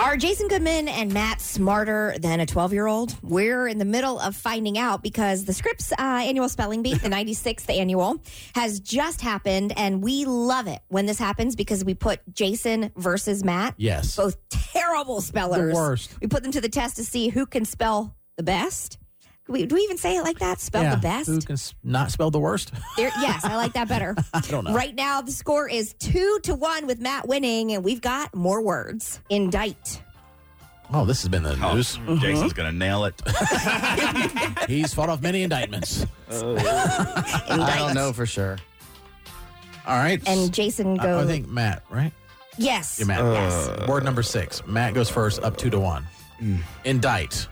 Are Jason Goodman and Matt smarter than a 12-year-old? We're in the middle of finding out because the Scripps annual spelling bee, the 96th annual, has just happened, and we love it when this happens because we put Jason versus Matt. Yes. Both terrible spellers. The worst. We put them to the test to see who can spell the best. Do we even say it like that? Spell the best? Who can not spell the worst? Yes, I like that better. I don't know. Right now, the score is 2-1 with Matt winning, and we've got more words. Indict. Oh, this has been the news. Jason's going to nail it. He's fought off many indictments. I don't know for sure. All right. And Jason I goes. think Matt, right? Yes. You're Matt. Yes. Word number 6. Matt goes first, up 2-1. Indict.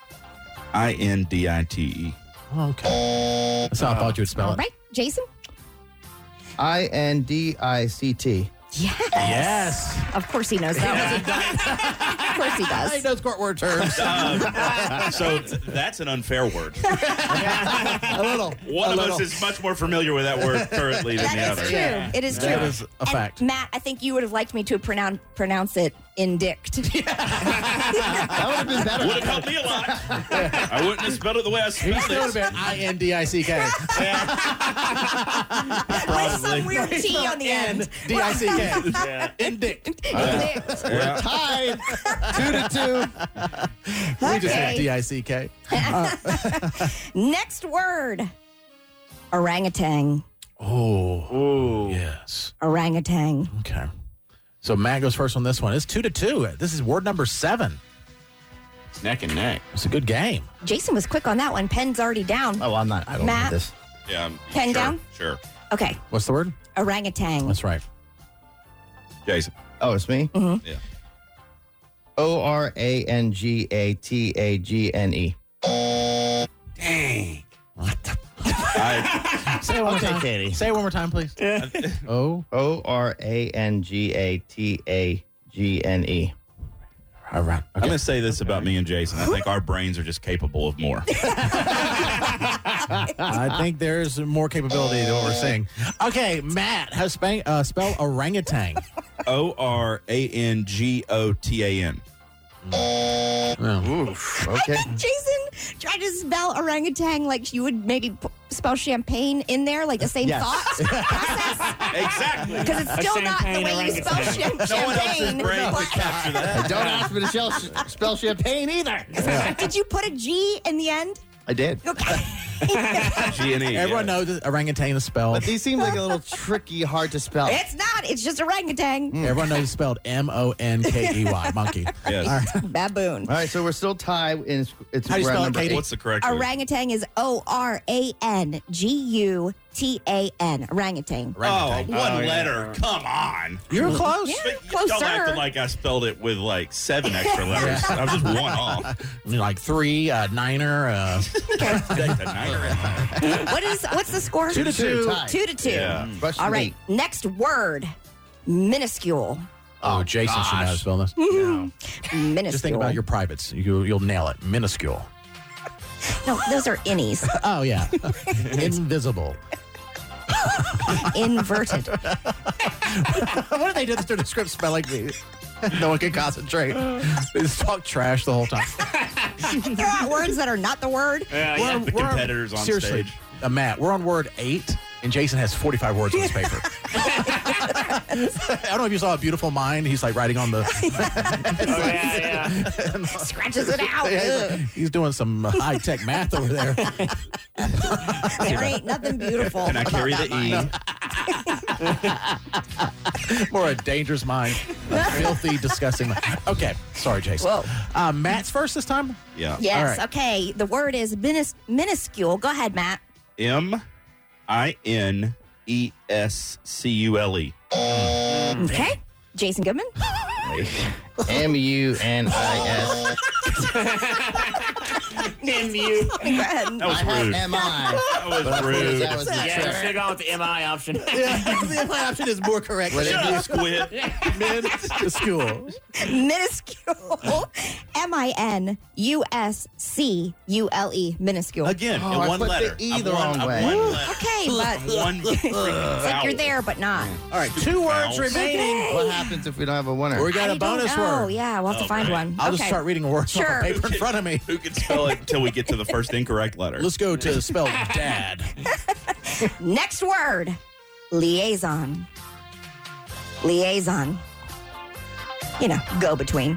INDITE. Okay. That's how I thought you would spell All it. right, Jason? INDICT. Yes. Yes. Of course he knows that. Of course he He does. knows court word terms. So that's an unfair word. A little. One of us is much more familiar with that word currently than the That other. is true. It is true. That is a And fact. Matt, I think you would have liked me to pronounce it indict. That would have been better. Would have helped me a lot. I wouldn't have spelled it the way I He spelled still would it. have been INDICK. With some weird T on the end. DICK. Indict. Indict. We're tied 2-2. We just Okay. said DICK. Next word. Orangutan. Oh. Yes. Orangutan. Okay. So Matt goes first on this one. It's 2-2. This is word number 7. It's neck and neck. It's a good game. Jason was quick on that one. Pen's already down. Oh, I'm not. I don't Matt? know this. Yeah. Pen sure, down? Sure. Okay. What's the word? Orangutan. That's right. Jason. Oh, it's me? Yeah. ORANGATAGNE. Dang. Say it one more Okay, time. Katie. Say it one more time, please. Oh. ORANGATAGNE. All right. I'm going to say this about me and Jason. I think our brains are just capable of more. I think there's more capability to what we're saying. Okay, Matt has spell orangutan. ORANGOTAN. Oh. Okay. Jason tried to spell orangutan like you would maybe spell champagne in there, like the same Yes. thought process. Exactly. Because it's still not the champagne way you spell orangutan. No one else's champagne. brain could but- capture that. Don't ask me to spell champagne either. Did you put a G in the end? I did. Okay. G&E. Everyone knows that orangutan is spelled. But these seem like a little tricky, hard to spell. It's not. It's just orangutan. Everyone knows it's spelled MONKEY. Monkey. Yes. Baboon. All right, so we're still tied. It's How do you round spell it, number Katie? 8. What's the correct word? Orangutan is ORANGUTAN. Orangutan. Oh, Orangutan. one letter. Come on. You were close. Yeah, But closer. Don't act like I spelled it with like 7 extra letters. I was just one off. Like 3, niner. Take the niner in there. What's the score? 2-2. Tied. 2-2. Yeah. Question All right. 8. Next word. Minuscule. Oh, Jason should know how to spell this. Minuscule. Just think about your privates. You'll nail it. Minuscule. No, those are innies. Oh, yeah. Invisible. Inverted. What if they did this to the script spelling bee? No one can concentrate. They just talk trash the whole time. Throw out words that are not the word. Yeah, the competitors on seriously, stage. Matt, we're on word 8, and Jason has 45 words on his paper. I don't know if you saw A Beautiful Mind. He's like writing on the... Scratches it out. Yeah, he's doing some high-tech math over there. There ain't nothing beautiful. Can I about carry that the mind. E? More a dangerous mind. A filthy, disgusting mind. Okay. Sorry, Jason. Whoa. Matt's first this time? Yeah. Yes. All right. Okay. The word is minuscule. Go ahead, Matt. MINESCULE. Okay. Jason Goodman. MUNIS. MU. Go ahead. That was I had rude. MI. That was rude. That was the Yeah, you trick. should have gone with the MI option. The option is more correct. Shut up, Squid. Mid-school. Minuscule. minuscule. Minuscule. Again, Oh, in I one put the letter. E I'm the wrong I'm way. one letter. Okay, but One it's like you're there, but not. All right, 2 words Vowels. remaining. What happens if we don't have a winner? We got a bonus Oh, word. yeah, we'll have to find one. I'll okay. just start reading words off Sure. the paper in front of me. Who can spell it until we get to the first incorrect letter? Let's go to spell dad. Next word, liaison. Liaison. You know, go between.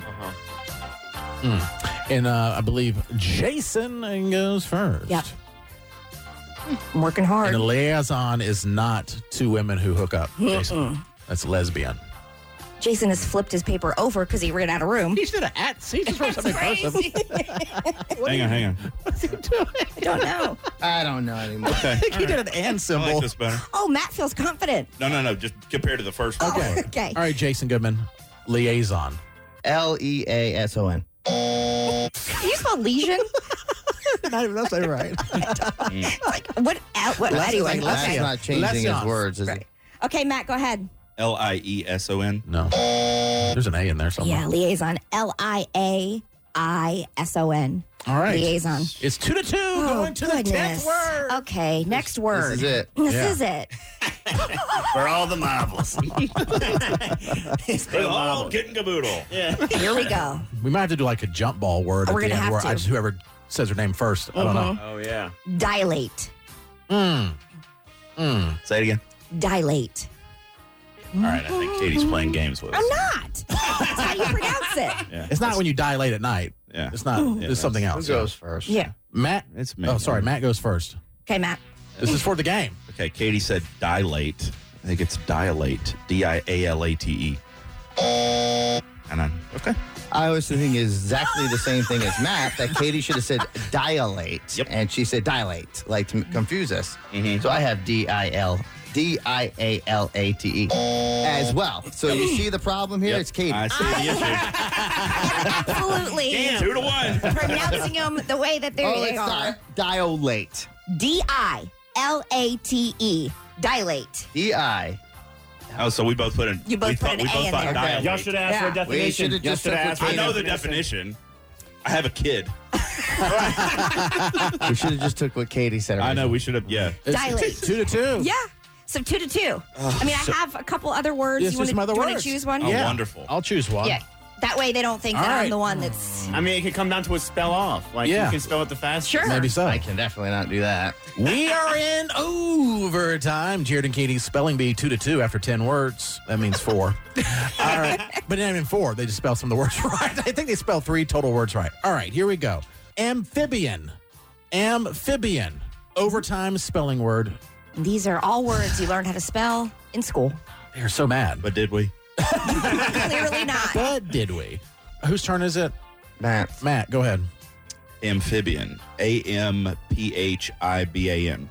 And I believe Jason goes first. Yep. I'm working And hard. a liaison is not 2 women who hook up, Jason. That's lesbian. Jason has flipped his paper over because he ran out of room. He should have he just wrote something cursive. Hang on. I don't know. I don't know anymore. Okay. I think he did an and I like symbol. this better. Oh, Matt feels confident. No. Just compared to the first one. Okay. Okay. All right, Jason Goodman. Liaison. Leason. Can you spell lesion? Not even that's right. Like, what? Anyway, like That's okay. not changing his Lesion. words, is Right. it? Okay, Matt, go ahead. Lieson. No. There's an A in there somewhere. Yeah, liaison. Liaison. All right. Liaison. It's 2-2 going to the 10th word. Okay, next word. This is it. This Yeah. is it. For all the marbles. Spell Oh, marbles. kitten caboodle. Yeah. Here we go. We might have to do like a jump ball word We're at the gonna end have where to. I just whoever says her name first. I don't know. Oh, yeah. Dilate. Say it again. Dilate. All right, I think Katie's playing games with us. I'm not. That's how you pronounce it. Yeah. It's not when you dilate at night. Yeah. It's not. It's something Who else. goes first? Yeah. Matt. It's me. Oh, sorry. Matt goes first. Okay, Matt. This is for the game. Okay, Katie said dilate. I think it's dilate. Dialate. And I'm okay. I was thinking exactly the same thing as Matt, that Katie should have said dilate. Yep. And she said dilate, like to confuse us. Mhm. So I have dialate as well. So you see the problem here? Yep. It's Katie. I see the issue. Absolutely. 2-1. Pronouncing them the way that Oh, they it's are. dilate. Dilate. Dilate. D-I. Oh, so we both put in. You both put an we A both in thought there. dilate. Y'all should ask for a Yeah. definition. We should've Y'all just should took ask what for I a know the definition. I have a kid. We should have just took what Katie said. I know we should have. Yeah. It's Dilate. 2-2. Yeah. So 2-2. I mean, I have a couple other words. Yes, You just some other want to words. choose one? Oh, Yeah. wonderful. I'll choose one. Yeah. That way they don't think All that right. I'm the one that's. I mean, it could come down to a spell off. Like, Yeah. you can spell it the fastest. Sure. Maybe so. I can definitely not do that. We are in overtime. Jared and Katie's spelling bee 2-2 after 10 words. That means 4. All right. But not even 4. They just spelled some of the words right. I think they spelled 3 total words right. All right. Here we go. Amphibian. Amphibian. Overtime spelling word. These are all words you learned how to spell in school. They're so mad. But did we? Clearly not. But did we? Whose turn is it? Matt. Matt, go ahead. Amphibian. Amphibian.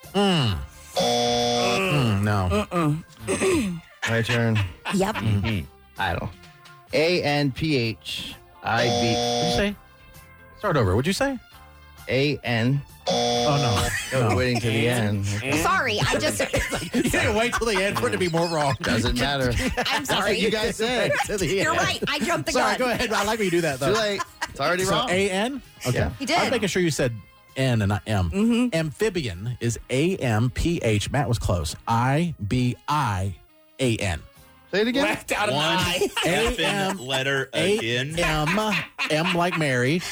No. My turn. Yep. Idle. A-N-P-H-I-B. What'd you say? Start over. What'd you say? A-N. Oh, no. Waiting to the end. Sorry, I just. You didn't wait till the end for it to be more wrong. Doesn't matter. I'm That's what sorry. you guys said. To the You're end. right. I jumped the Sorry, gun. go ahead. I like when you do that, Too though. late. It's already So wrong. A-N? Okay. Yeah. He did. I was making sure you said N and not M. Amphibian is A-M-P-H. Matt was close. I-B-I-A-N. Say it again. Left out of One eye. effing letter again. A-M, M like Mary,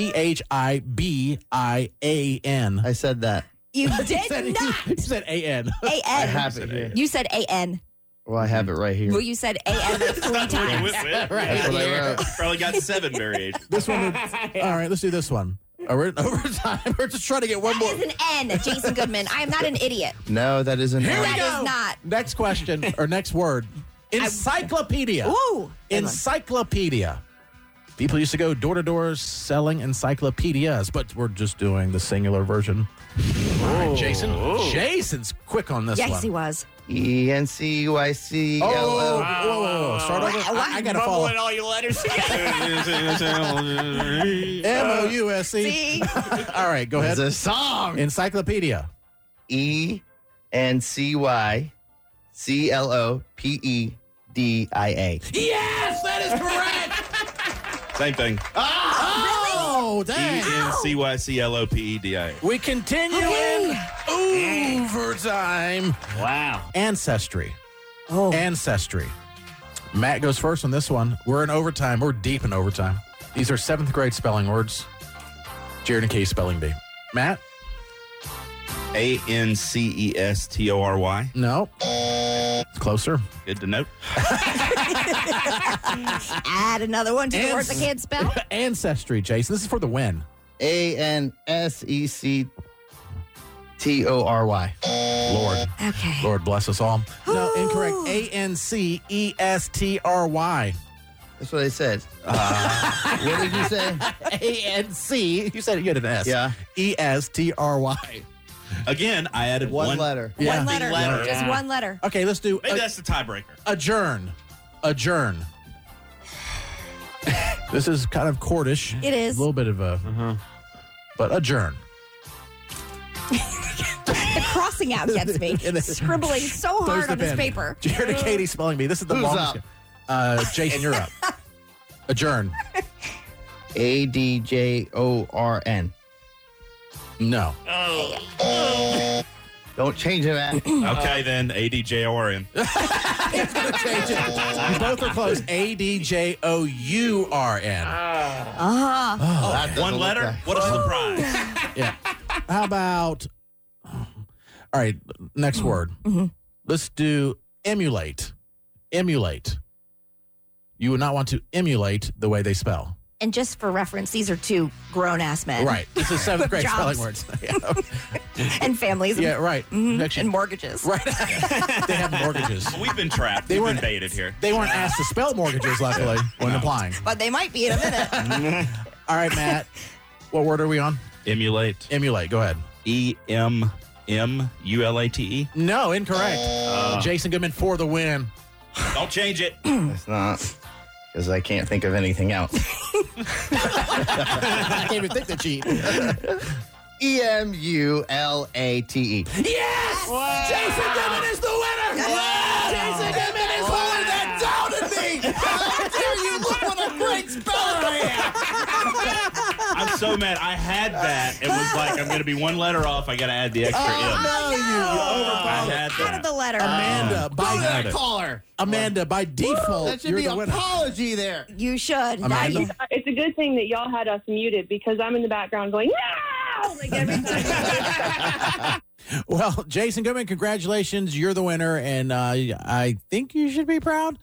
P-H-I-B-I-A-N. I said that. You did not. You said A-N. I A-N. have it here. You said A-N. Well, I have it right here. Well, you said A-N like 3 times. Right That's what I here. wrote. Probably got 7 variations. This one would, all right, let's do this one. We're in overtime. We're just trying to get one That more. is an N, Jason Goodman. I am not an idiot. No, that isn't. Here we That go. is not. Next question or next word. Encyclopedia. Ooh. Encyclopedia. People used to go door to door selling encyclopedias, but we're just doing the singular version. All right, Jason. Jason's quick on this one. Yes, he was. E-N-C-Y-C-L-O. Oh, whoa. Start over. I got to follow. Mumbling all your letters together. M-O-U-S-E. See? All right, go It's ahead. a song. Encyclopedia. E-N-C-Y-C-L-O-P-E-D-I-A. Yes, that is correct. Same thing. Oh, dang. ENCYCLOPEDIA. We continue in overtime. Wow. Ancestry. Ancestry. Matt goes first on this one. We're in overtime. We're deep in overtime. These are 7th grade spelling words. Jared and Katie spelling bee. Matt? ANCESTORY. No. Closer. Good to know. Add another one to the words I can't spell. Ancestry, Jason. This is for the win. ANSECTORY. Lord. Okay. Lord bless us all. No, incorrect. ANCESTRY. That's what I said. What did you say? ANC. You said you had an S. Yeah. ESTRY. Again, I added One letter. Yeah. One letter. letter. Just one letter. Okay, let's do Maybe that's the tiebreaker. adjourn. Adjourn. This is kind of courtish. It is. A little bit of a, but adjourn. The crossing out gets me. It is. Scribbling so There's hard the on this pen. paper. Jared and Katie spelling bee. This is the Who's longest. Jason, you're up. Adjourn. ADJORN. No. Don't change it, man. Okay, then ADJORN. It's going to change it. You both are close. ADJOURN. That doesn't One look letter? right. What a surprise. Yeah. How about, all right, next word. Let's do emulate. Emulate. You would not want to emulate the way they spell. And just for reference, these are two grown-ass men. Right. This is 7th grade Jobs. spelling words. And families. Yeah, right. Actually, And mortgages. right. They have mortgages. We've been trapped. They We've weren't- been baited here. They weren't asked to spell mortgages, luckily, when applying. But they might be in a minute. All right, Matt. What word are we on? Emulate. Emulate. Go ahead. EMMULATE. No, incorrect. Jason Goodman for the win. Don't change it. It's not. Because I can't think of anything else. I can't even think the cheat. EMULATE. Yes! Jason Goodman is the winner! Jason Goodman is the winner! That doubted me! How dare you look what a great speller I am! I'm so mad. I had that. It was like, I'm going to be one letter off. I got to add the extra M. No, you I had Added that. the letter. Amanda, by default, That should you're be the winner. apology there. You should. Amanda? It's a good thing that y'all had us muted because I'm in the background going, no! Like every time. Well, Jason Goodman, congratulations. You're the winner, and I think you should be proud.